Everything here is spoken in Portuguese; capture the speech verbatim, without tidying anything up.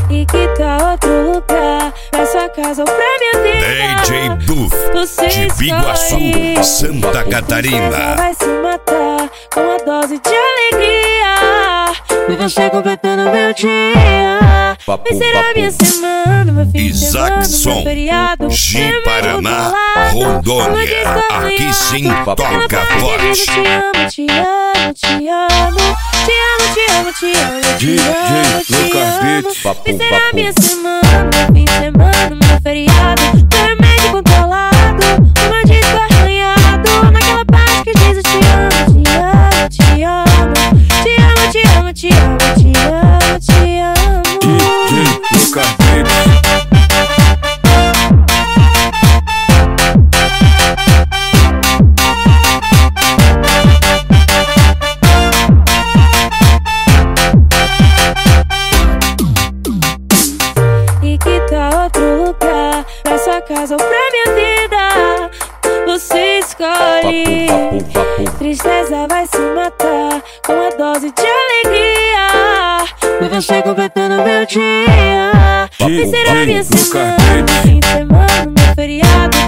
E que tal outro lugar? Pra sua casa ou pra minha vida? D J Buff, você de Biguaçu, Santa Catarina. Vai se matar com a dose de alegria. E você completando meu dia. Vai ser a minha semana, meu fim de semana, meu feriado. de Paraná, Rondônia. Aqui sim toca forte. Te amo, te amo, te amo. Te amo, te amo, te amo, te amo, te amo. Vai ser a minha semana, meu fim de semana, meu feriado. Meu remédio controlado, uma disco arranhado. Naquela parte que diz eu te amo, te amo, te amo. Te amo, te amo, te amo, te amo, te amo. D J Lucas Beats. E que tal outro lugar? Pra sua casa ou pra minha vida? Você escolhe. Tristeza vai se matar com a dose de alegria. E você completando meu dia. Vai ser a minha semana, fim de semana, meu feriado.